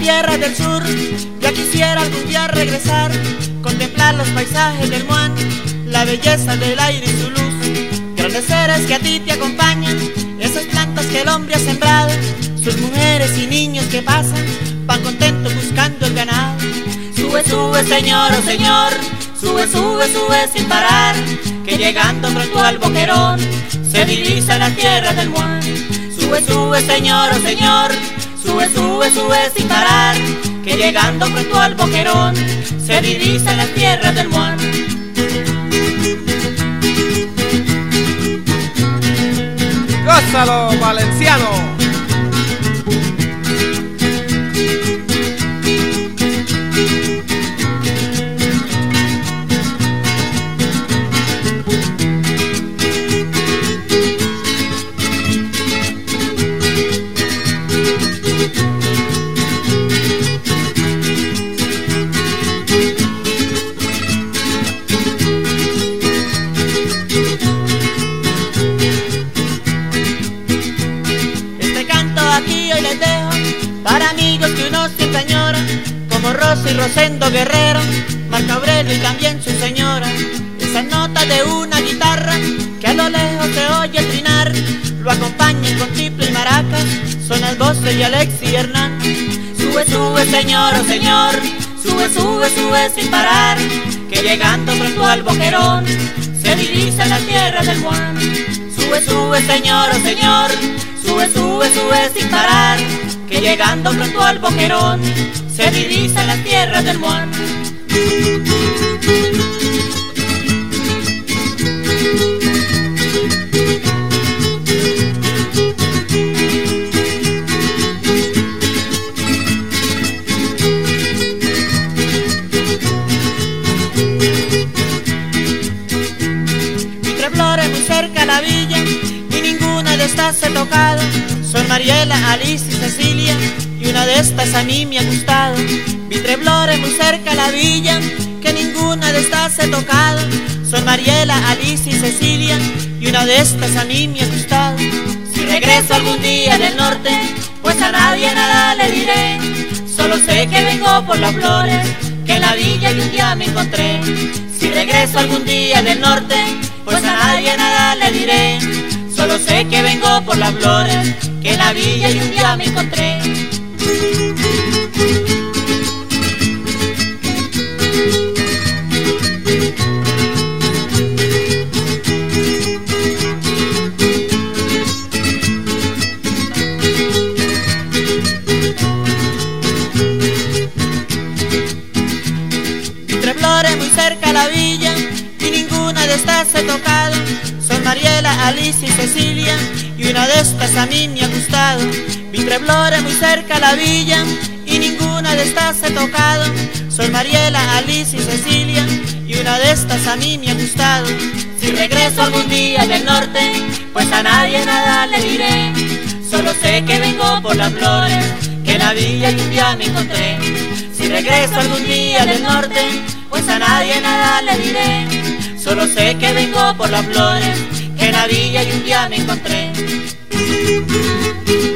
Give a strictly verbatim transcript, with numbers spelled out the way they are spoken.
tierra del sur, ya quisiera algún día regresar, contemplar los paisajes del Muán, la belleza del aire y su luz, grandes seres que a ti te acompañan, esas plantas que el hombre ha sembrado, sus mujeres y niños que pasan, van contentos buscando el ganado. Sube, sube, señor, oh señor, sube, sube, sube sin parar, que llegando pronto al Boquerón, se divisa la tierra del Muán. Sube, sube, señor, oh señor, sube, sube, sube sin parar, que llegando pronto al Boquerón, se divisa la tierra del Muán. ¡Gózalo, valenciano! Aquí hoy les dejo para amigos que uno siempre añora, como Rosa y Rosendo Guerrero, Marco Aurelio y también su señora. Esas notas de una guitarra que a lo lejos se oye trinar, lo acompañan con triple y maracas, son las voces de Alexis y Hernán. Sube, sube, señor, oh señor, sube, sube, sube sin parar, que llegando pronto al Boquerón, se divisa la tierra del Muán. Sube, sube, señor, oh señor, sube, sube, sube sin parar, que llegando pronto al Boquerón, se divisa la tierra del Muán. Entre flores muy cerca a la villa, y ninguna de estas he tocado, son Mariela, Alice y Cecilia, y una de estas a mí me ha gustado. Vi tres flores muy cerca a la villa, que ninguna de estas he tocado, son Mariela, Alice y Cecilia, y una de estas a mí me ha gustado. Si regreso algún día del norte, pues a nadie nada le diré, solo sé que vengo por las flores, que en la villa y un día me encontré. Si regreso algún día del norte, pues a nadie nada le diré, solo sé que vengo por las flores, que en la villa y un día me encontré. Tres flores muy cerca a la villa, y ninguna de estas he tocado, son Mariela, Alice y Cecilia, y una de estas a mí me ha gustado. Vi tres flores muy cerca a la villa, y ninguna de estas he tocado, son Mariela, Alice y Cecilia, y una de estas a mí me ha gustado. Si regreso algún día del norte, pues a nadie nada le diré, solo sé que vengo por las flores, que en la villa y un día me encontré. Si regreso algún día del norte, pues a nadie nada le diré, solo sé que vengo por las flores, que en la villa y un día me encontré.